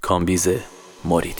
کامبیز موریدی.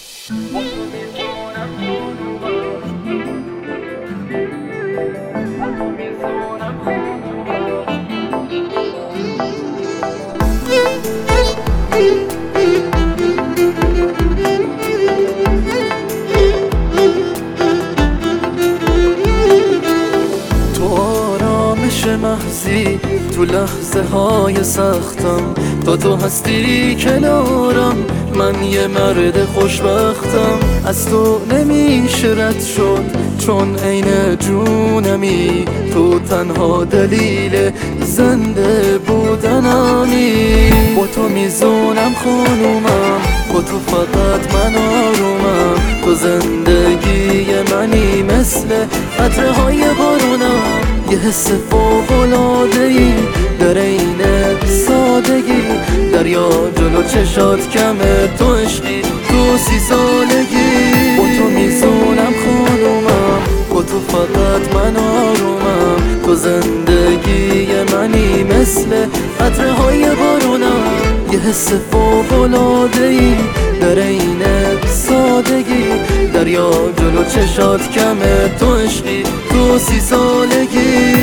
محضی تو لحظه های سختم، تا تو هستی کنارم، من یه مرد خوشبختم. از تو نمیشه رد شد چون عین جونمی، تو تنها دلیل زنده بودنمی. با تو میزونم خانومم، با تو فقط من آرومم، تو زندگی منی مثل قطره های بارونم. یه حس فوق‌العاده‌ای در عین سادگی، دریا جلو چشات کمه، تو عشقی تو 30 سالگی. با تو میزونم خانومم، با تو فقط من آرومم، تو زندگی منی مثل قطره های بارونم. یه حس فوق‌العاده‌ای در عین سادگی، دریا جلو چشات کمه، تو عشقی تو 30 سالگی.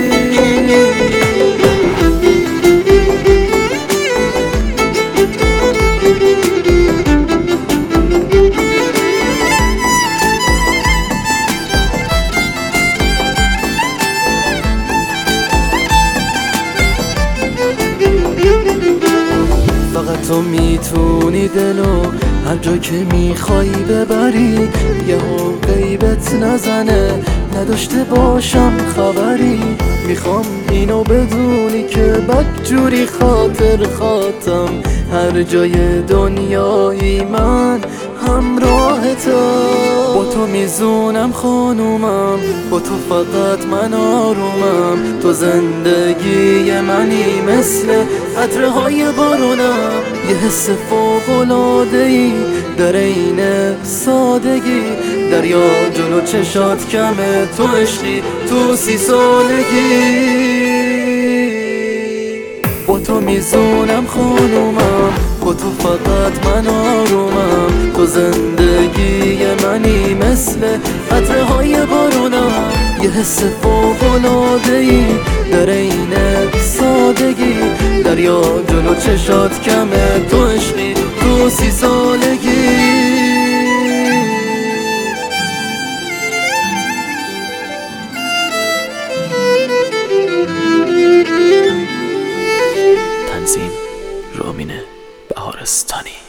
فقط تو میتونی دلو هر جا که میخوای ببری، یهو غیبت نزنه نداشته باشم خبری. میخوام اینو بدونی که بدجوری خاطر خاطم، هر جای دنیایی من همراهتم. با تو میزونم خانومم، با تو فقط من آرومم، تو زندگی منی مثل قطره های بارونم. یه حس فوق‌العاده‌ای در عین سادگی، دریا جلو چشات کمه، تو عشقی تو 30 سالگی. با تو میزونم خانومم، با تو فقط من آرومم، تو زندگی منی مثل قطره های بارونم. یه حس فوق‌العاده‌ای در عین سادگی، دریا جلو چشات کمه، تو عشقی تو 30 سالگی. تنظیم رامین بهارستانی.